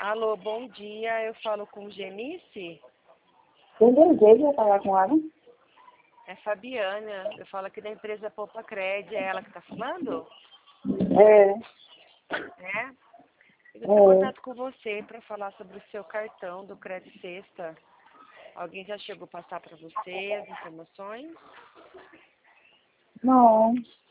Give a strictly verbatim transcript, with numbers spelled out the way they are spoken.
Alô, bom dia. Eu falo com Genice? Quem deseja falar com ela? É Fabiana. Eu falo aqui da empresa Poupa Cred. É ela que está falando? É, É? Eu é. tenho contato com você para falar sobre o seu cartão do Credit Sexta. Alguém já chegou a passar para você as informações? Não,